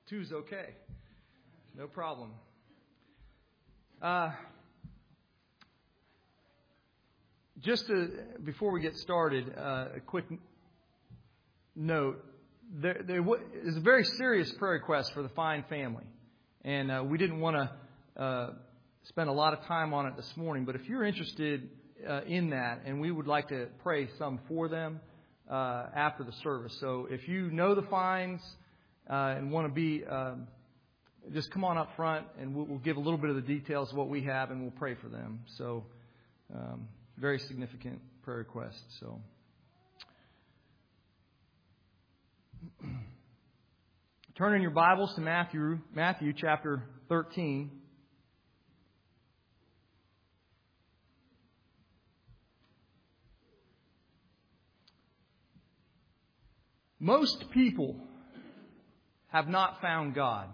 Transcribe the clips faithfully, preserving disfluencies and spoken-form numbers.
Two's okay. No problem. Uh, just to, before we get started, uh, a quick note. There, there is a very serious prayer request for the Fine family. And uh, we didn't want to uh, spend a lot of time on it this morning. But if you're interested uh, in that, and we would like to pray some for them uh, after the service. So if you know the Fines uh, and want to be, um, just come on up front and we'll, we'll give a little bit of the details of what we have and we'll pray for them. So um, very significant prayer request. So. Turn in your Bibles to Matthew, Matthew chapter thirteen. Most people have not found God.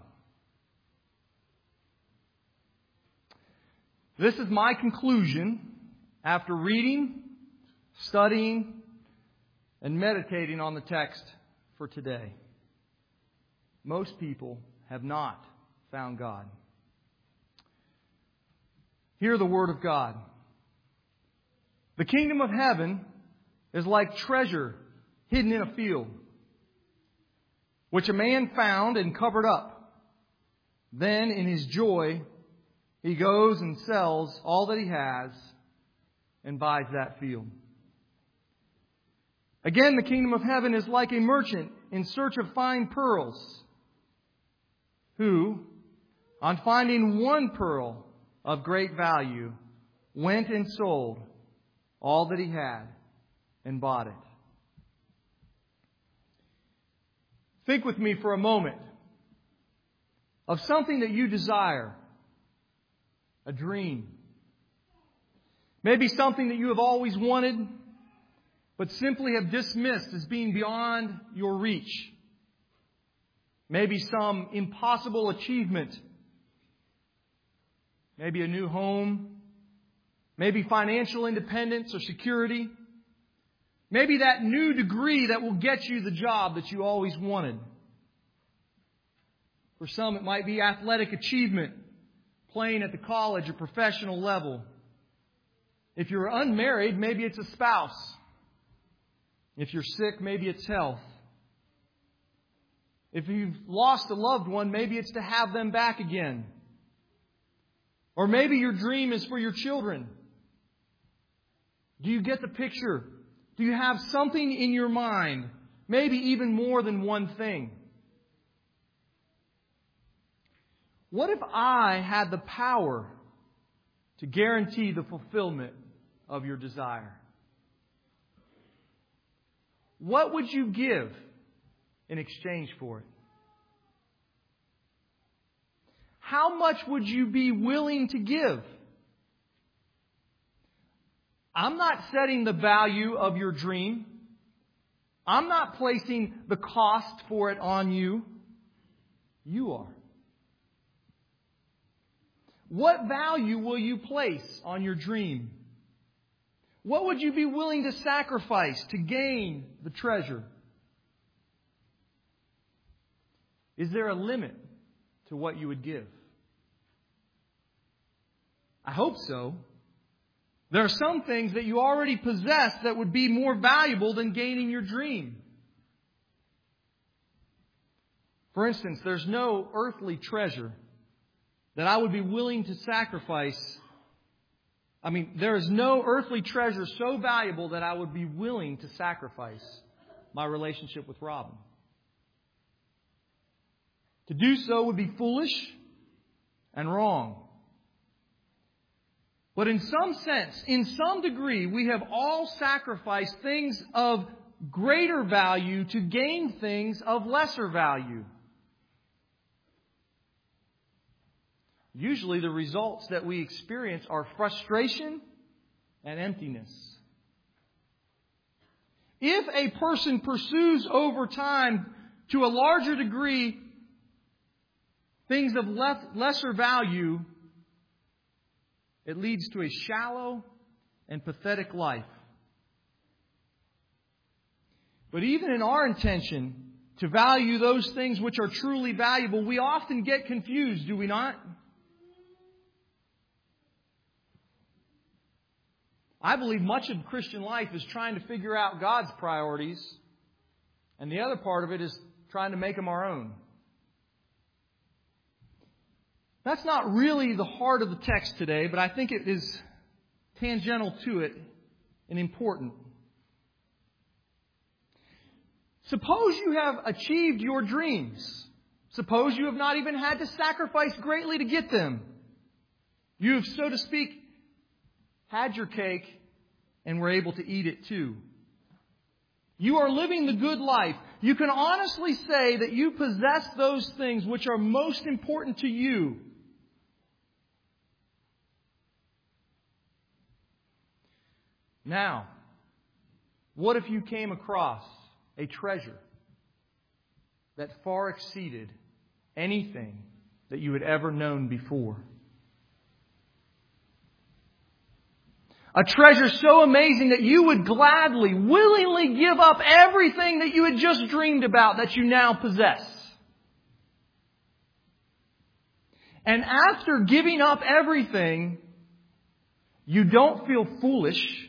This is my conclusion after reading, studying, and meditating on the text for today. Most people have not found God. Hear the word of God. The kingdom of heaven is like treasure hidden in a field, which a man found and covered up. Then in his joy, he goes and sells all that he has and buys that field. Again, the kingdom of heaven is like a merchant in search of fine pearls, who, on finding one pearl of great value, went and sold all that he had and bought it. Think with me for a moment of something that you desire, a dream. Maybe something that you have always wanted, but simply have dismissed as being beyond your reach. Maybe some impossible achievement. Maybe a new home. Maybe financial independence or security. Maybe that new degree that will get you the job that you always wanted. For some, it might be athletic achievement, playing at the college or professional level. If you're unmarried, maybe it's a spouse. If you're sick, maybe it's health. If you've lost a loved one, maybe it's to have them back again. Or maybe your dream is for your children. Do you get the picture? Do you have something in your mind? Maybe even more than one thing. What if I had the power to guarantee the fulfillment of your desire? What would you give in exchange for it? How much would you be willing to give? I'm not setting the value of your dream. I'm not placing the cost for it on you. You are. What value will you place on your dream? What would you be willing to sacrifice to gain the treasure? Is there a limit to what you would give? I hope so. There are some things that you already possess that would be more valuable than gaining your dream. For instance, there's no earthly treasure that I would be willing to sacrifice. I mean, there is no earthly treasure so valuable that I would be willing to sacrifice my relationship with Robin. To do so would be foolish and wrong. But in some sense, in some degree, we have all sacrificed things of greater value to gain things of lesser value. Usually the results that we experience are frustration and emptiness. If a person pursues over time to a larger degree things of lesser value, it leads to a shallow and pathetic life. But even in our intention to value those things which are truly valuable, we often get confused, do we not? I believe much of Christian life is trying to figure out God's priorities, and the other part of it is trying to make them our own. That's not really the heart of the text today, but I think it is tangential to it and important. Suppose you have achieved your dreams. Suppose you have not even had to sacrifice greatly to get them. You have, so to speak, had your cake and were able to eat it too. You are living the good life. You can honestly say that you possess those things which are most important to you. Now, what if you came across a treasure that far exceeded anything that you had ever known before? A treasure so amazing that you would gladly, willingly give up everything that you had just dreamed about that you now possess. And after giving up everything, you don't feel foolish.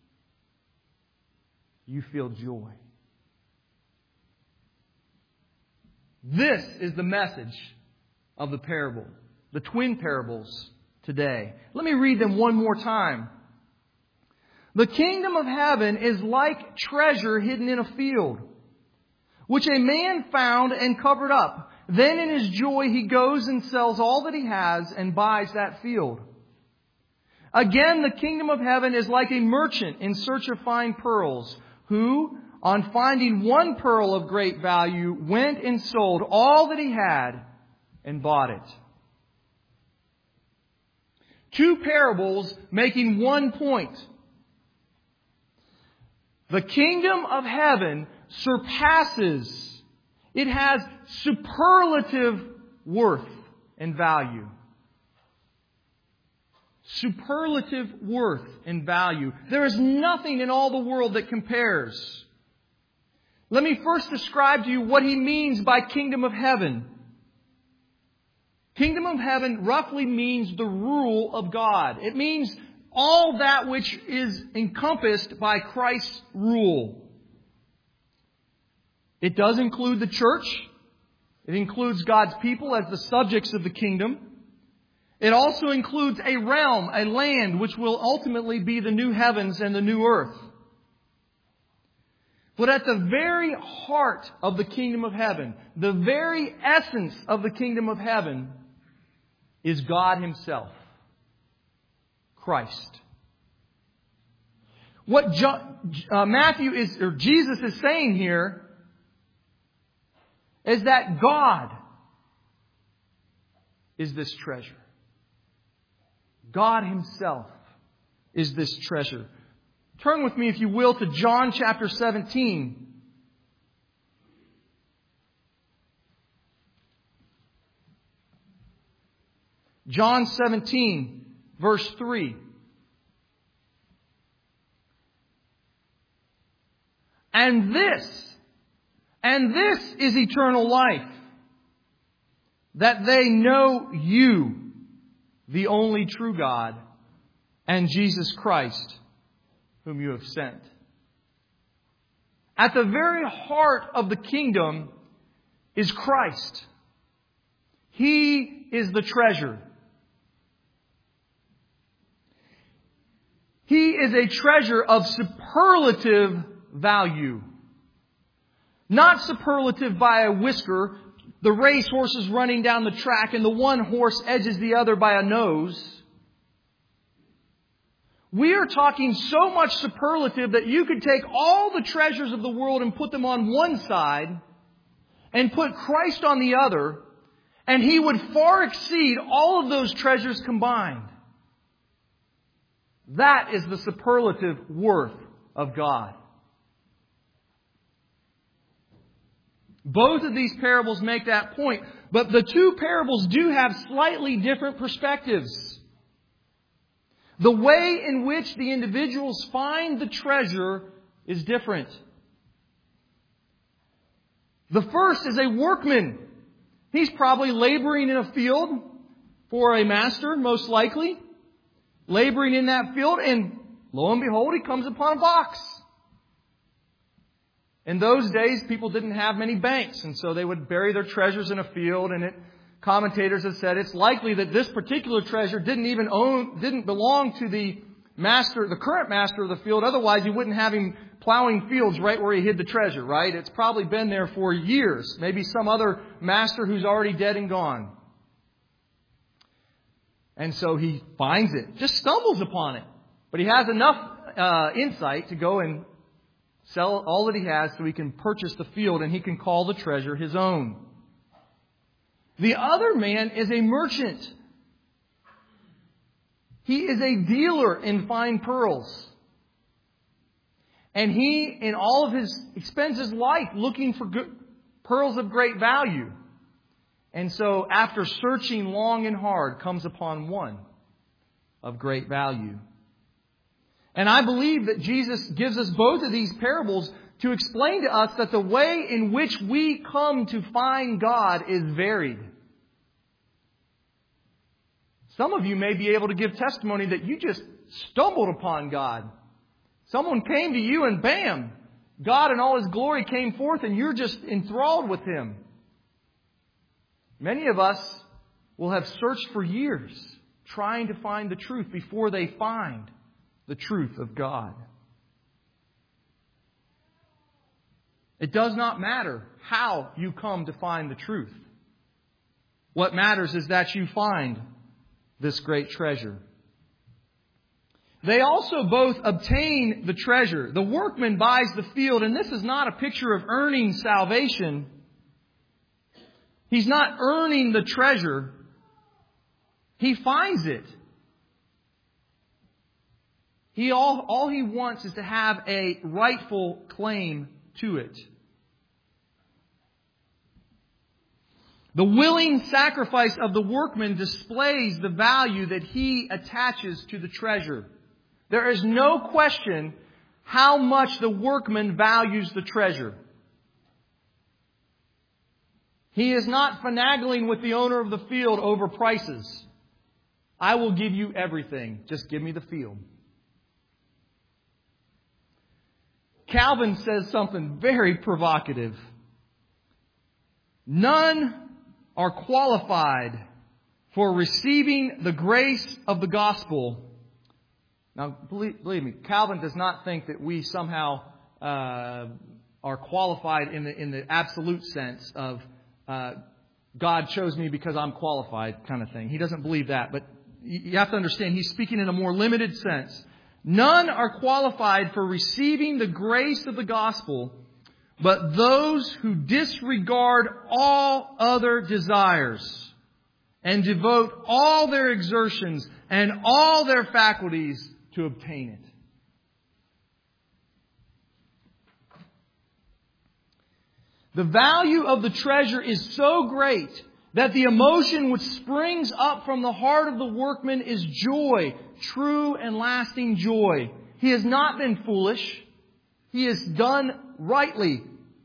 You feel joy. This is the message of the parable, the twin parables today. Let me read them one more time. The kingdom of heaven is like treasure hidden in a field, which a man found and covered up. Then in his joy he goes and sells all that he has and buys that field. Again, the kingdom of heaven is like a merchant in search of fine pearls, who, on finding one pearl of great value, went and sold all that he had and bought it. Two parables making one point. The kingdom of heaven surpasses, it has superlative worth and value. Superlative worth and value. There is nothing in all the world that compares. Let me first describe to you what he means by kingdom of heaven. Kingdom of heaven roughly means the rule of God. It means all that which is encompassed by Christ's rule. It does include the church. It includes God's people as the subjects of the kingdom. It also includes a realm, a land, which will ultimately be the new heavens and the new earth. But at the very heart of the kingdom of heaven, the very essence of the kingdom of heaven, is God Himself. Christ. What John, uh, Matthew is, or Jesus is saying here, is that God is this treasure. God Himself is this treasure. Turn with me, if you will, to John chapter seventeen. John seventeen, verse three. And this, and this is eternal life, that they know you, the only true God, and Jesus Christ, whom you have sent. At the very heart of the kingdom is Christ. He is the treasure. He is a treasure of superlative value. Not superlative by a whisker, the race horses running down the track and the one horse edges the other by a nose. We are talking so much superlative that you could take all the treasures of the world and put them on one side and put Christ on the other, and He would far exceed all of those treasures combined. That is the superlative worth of God. Both of these parables make that point, but the two parables do have slightly different perspectives. The way in which the individuals find the treasure is different. The first is a workman. He's probably laboring in a field for a master, most likely. Laboring in that field, and lo and behold, he comes upon a box. In those days, people didn't have many banks, and so they would bury their treasures in a field, and it, commentators have said it's likely that this particular treasure didn't even own, didn't belong to the master, the current master of the field. Otherwise, you wouldn't have him plowing fields right where he hid the treasure, right? It's probably been there for years. Maybe some other master who's already dead and gone. And so he finds it, just stumbles upon it. But he has enough uh, insight to go and sell all that he has so he can purchase the field and he can call the treasure his own. The other man is a merchant. He is a dealer in fine pearls. And he, in all of his, spends his life looking for good, pearls of great value. And so, after searching long and hard, comes upon one of great value. And I believe that Jesus gives us both of these parables to explain to us that the way in which we come to find God is varied. Some of you may be able to give testimony that you just stumbled upon God. Someone came to you and bam, God in all His glory came forth and you're just enthralled with Him. Many of us will have searched for years trying to find the truth before they find the truth of God. It does not matter how you come to find the truth. What matters is that you find this great treasure. They also both obtain the treasure. The workman buys the field, and this is not a picture of earning salvation. He's not earning the treasure. He finds it. He all, all he wants is to have a rightful claim to it. The willing sacrifice of the workman displays the value that he attaches to the treasure. There is no question how much the workman values the treasure. He is not finagling with the owner of the field over prices. I will give you everything. Just give me the field. Calvin says something very provocative. None are qualified for receiving the grace of the gospel. Now, believe, believe me, Calvin does not think that we somehow uh, are qualified in the in the absolute sense of uh, God chose me because I'm qualified kind of thing. He doesn't believe that, but you have to understand he's speaking in a more limited sense. None are qualified for receiving the grace of the gospel, but those who disregard all other desires and devote all their exertions and all their faculties to obtain it. The value of the treasure is so great that the emotion which springs up from the heart of the workman is joy, true and lasting joy. He has not been foolish. He has done rightly.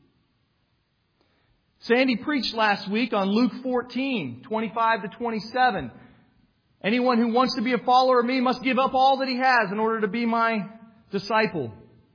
Sandy preached last week on Luke fourteen, twenty-five to twenty-seven. Anyone who wants to be a follower of me must give up all that he has in order to be my disciple.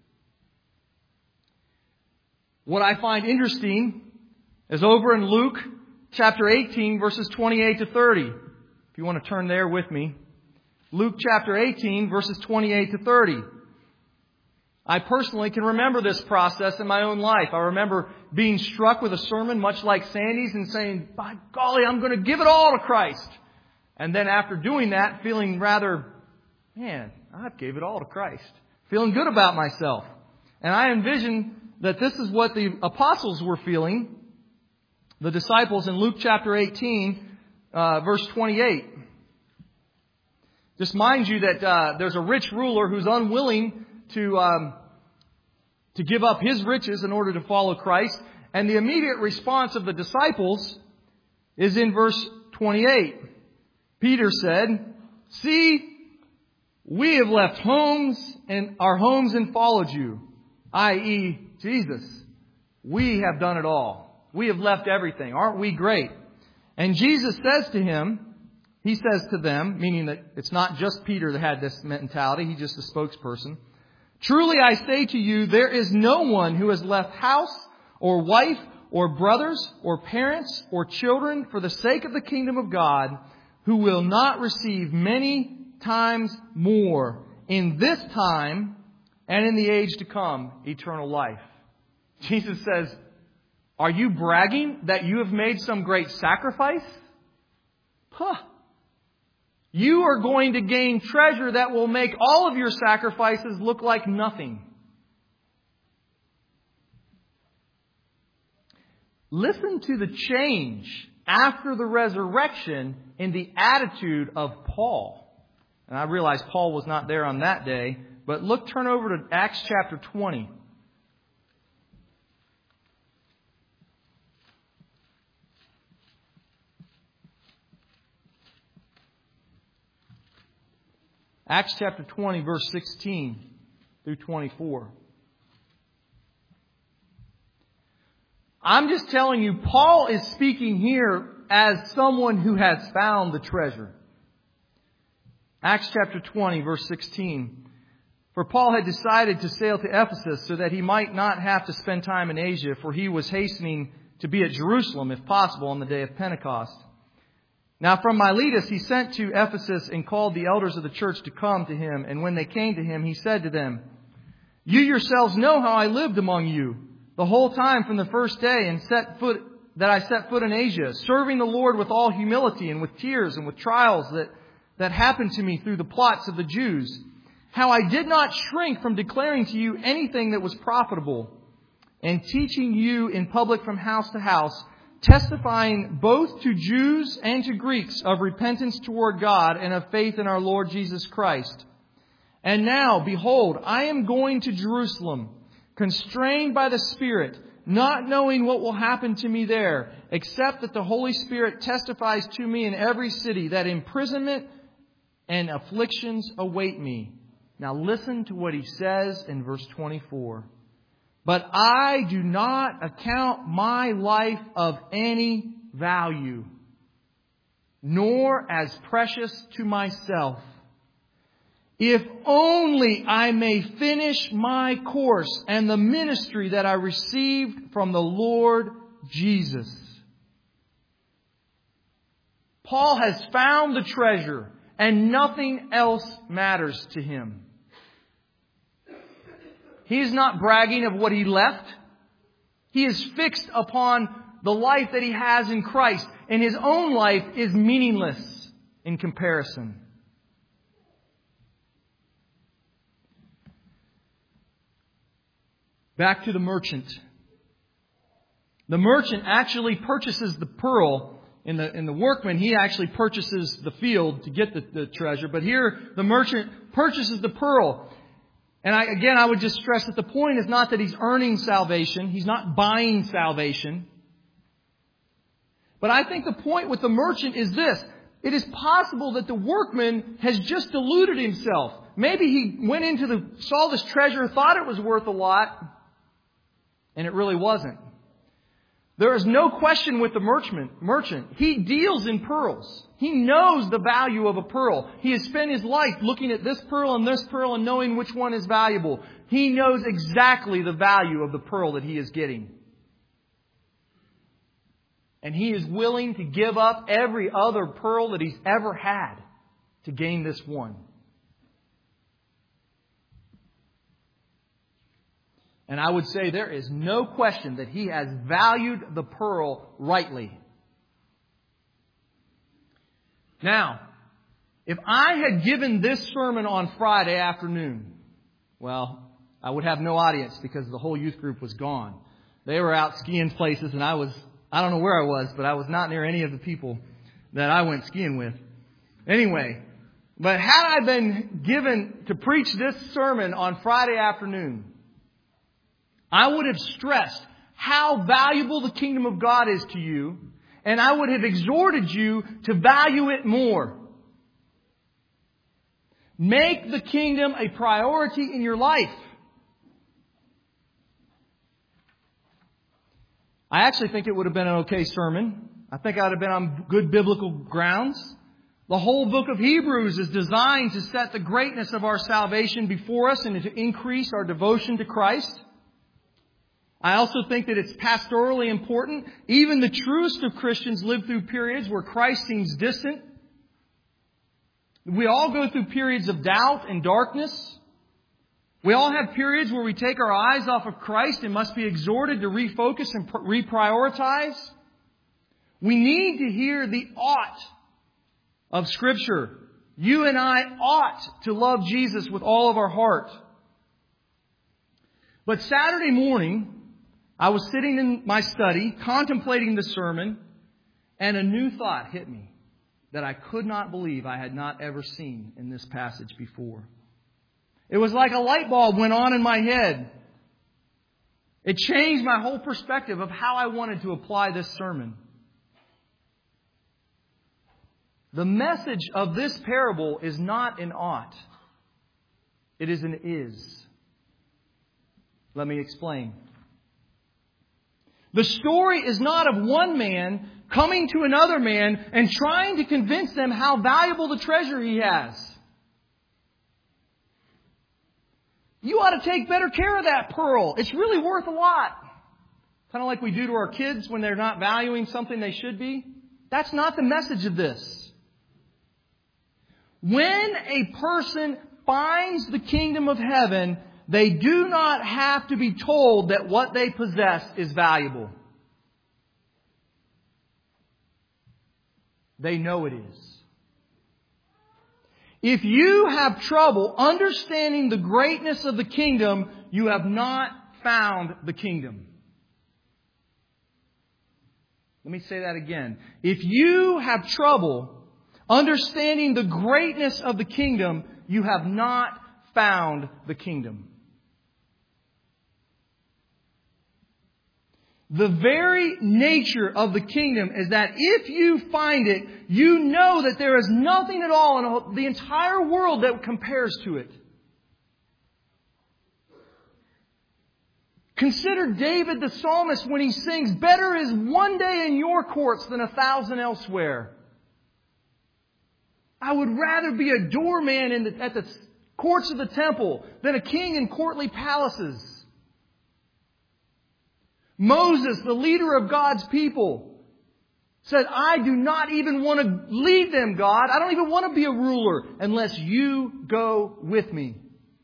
What I find interesting is over in Luke chapter eighteen, verses twenty-eight to thirty. If you want to turn there with me. Luke chapter eighteen, verses twenty-eight to thirty. I personally can remember this process in my own life. I remember being struck with a sermon much like Sandy's and saying, by golly, I'm going to give it all to Christ. And then after doing that, feeling rather, man, I gave it all to Christ. Feeling good about myself. And I envision that this is what the apostles were feeling, the disciples in Luke chapter eighteen, uh, verse twenty-eight. Just mind you that uh, there's a rich ruler who's unwilling to um, to give up his riches in order to follow Christ. And the immediate response of the disciples is in verse twenty-eight. Peter said, "See, we have left homes and our homes and followed you," that is, Jesus. We have done it all. We have left everything. Aren't we great? And Jesus says to him, He says to them, meaning that it's not just Peter that had this mentality. He's just a spokesperson. Truly I say to you, there is no one who has left house or wife or brothers or parents or children for the sake of the kingdom of God who will not receive many times more in this time and in the age to come eternal life. Jesus says, are you bragging that you have made some great sacrifice? Huh. You are going to gain treasure that will make all of your sacrifices look like nothing. Listen to the change after the resurrection in the attitude of Paul. And I realize Paul was not there on that day, but look, turn over to Acts chapter twenty. Acts chapter twenty, verse sixteen through twenty-four. I'm just telling you, Paul is speaking here as someone who has found the treasure. Acts chapter twenty, verse sixteen. For Paul had decided to sail to Ephesus so that he might not have to spend time in Asia, for he was hastening to be at Jerusalem, if possible, on the day of Pentecost. Now from Miletus he sent to Ephesus and called the elders of the church to come to him. And when they came to him, he said to them, you yourselves know how I lived among you the whole time from the first day and set foot that I set foot in Asia, serving the Lord with all humility and with tears and with trials that, that happened to me through the plots of the Jews. How I did not shrink from declaring to you anything that was profitable and teaching you in public from house to house, testifying both to Jews and to Greeks of repentance toward God and of faith in our Lord Jesus Christ. And now, behold, I am going to Jerusalem, constrained by the Spirit, not knowing what will happen to me there, except that the Holy Spirit testifies to me in every city that imprisonment and afflictions await me. Now listen to what he says in verse twenty-four. But I do not account my life of any value, nor as precious to myself, if only I may finish my course and the ministry that I received from the Lord Jesus. Paul has found the treasure, and nothing else matters to him. He is not bragging of what he left. He is fixed upon the life that he has in Christ. And his own life is meaningless in comparison. Back to the merchant. The merchant actually purchases the pearl. In the, in the workman, he actually purchases the field to get the, the treasure. But here, the merchant purchases the pearl. And I, again, I would just stress that the point is not that he's earning salvation. He's not buying salvation. But I think the point with the merchant is this. It is possible that the workman has just deluded himself. Maybe he went into the, saw this treasure, thought it was worth a lot, and it really wasn't. There is no question with the merchant. Merchant. He deals in pearls. He knows the value of a pearl. He has spent his life looking at this pearl and this pearl and knowing which one is valuable. He knows exactly the value of the pearl that he is getting. And he is willing to give up every other pearl that he's ever had to gain this one. And I would say there is no question that he has valued the pearl rightly. Now, if I had given this sermon on Friday afternoon, well, I would have no audience because the whole youth group was gone. They were out skiing places and I was, I don't know where I was, but I was not near any of the people that I went skiing with. Anyway, but had I been given to preach this sermon on Friday afternoon, I would have stressed how valuable the kingdom of God is to you, and I would have exhorted you to value it more. Make the kingdom a priority in your life. I actually think it would have been an okay sermon. I think I would have been on good biblical grounds. The whole book of Hebrews is designed to set the greatness of our salvation before us and to increase our devotion to Christ. I also think that it's pastorally important. Even the truest of Christians live through periods where Christ seems distant. We all go through periods of doubt and darkness. We all have periods where we take our eyes off of Christ and must be exhorted to refocus and reprioritize. We need to hear the ought of Scripture. You and I ought to love Jesus with all of our heart. But Saturday morning, I was sitting in my study, contemplating the sermon, and a new thought hit me that I could not believe I had not ever seen in this passage before. It was like a light bulb went on in my head. It changed my whole perspective of how I wanted to apply this sermon. The message of this parable is not an ought. It is an is. Let me explain. The story is not of one man coming to another man and trying to convince them how valuable the treasure he has. You ought to take better care of that pearl. It's really worth a lot. Kind of like we do to our kids when they're not valuing something they should be. That's not the message of this. When a person finds the kingdom of heaven, they do not have to be told that what they possess is valuable. They know it is. If you have trouble understanding the greatness of the kingdom, you have not found the kingdom. Let me say that again. If you have trouble understanding the greatness of the kingdom, you have not found the kingdom. The very nature of the kingdom is that if you find it, you know that there is nothing at all in the entire world that compares to it. Consider David the psalmist when he sings, "Better is one day in your courts than a thousand elsewhere." I would rather be a doorman in the, at the courts of the temple than a king in courtly palaces. Moses, the leader of God's people, said, "I do not even want to lead them, God. I don't even want to be a ruler unless you go with me."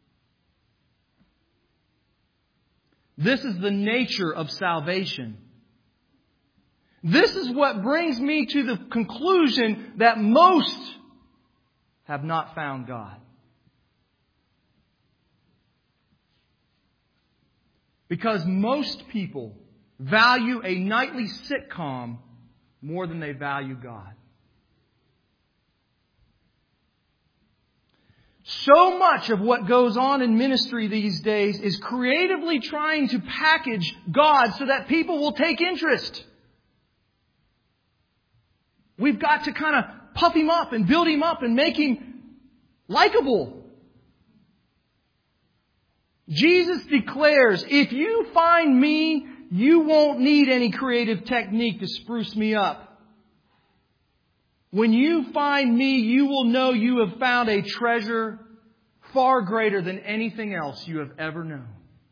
This is the nature of salvation. This is what brings me to the conclusion that most have not found God. Because most people value a nightly sitcom more than they value God. So much of what goes on in ministry these days is creatively trying to package God so that people will take interest. We've got to kind of puff Him up and build Him up and make Him likable. Jesus declares, if you find me, you won't need any creative technique to spruce me up. When you find me, you will know you have found a treasure far greater than anything else you have ever known.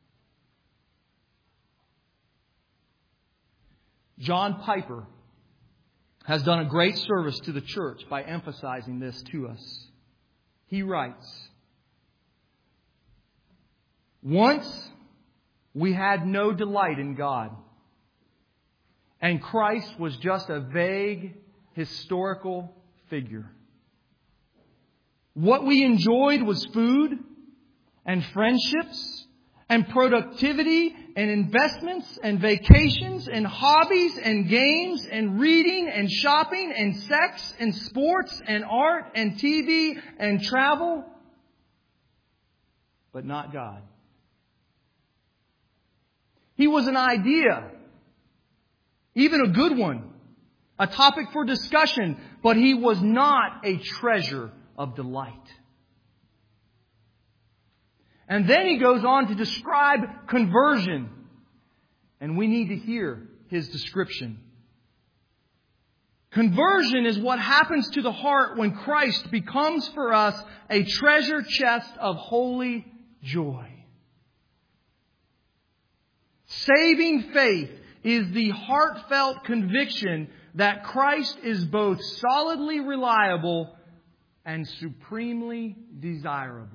John Piper has done a great service to the church by emphasizing this to us. He writes, "Once we had no delight in God, and Christ was just a vague historical figure. What we enjoyed was food and friendships and productivity and investments and vacations and hobbies and games and reading and shopping and sex and sports and art and T V and travel, but not God. He was an idea, even a good one, a topic for discussion, but He was not a treasure of delight." And then he goes on to describe conversion. And we need to hear his description. Conversion is what happens to the heart when Christ becomes for us a treasure chest of holy joy. Saving faith is the heartfelt conviction that Christ is both solidly reliable and supremely desirable.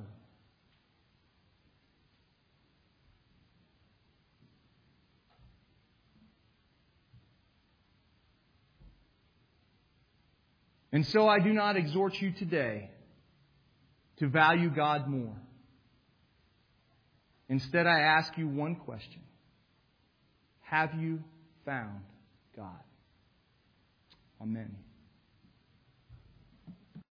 And so I do not exhort you today to value God more. Instead, I ask you one question. Have you found God? Amen.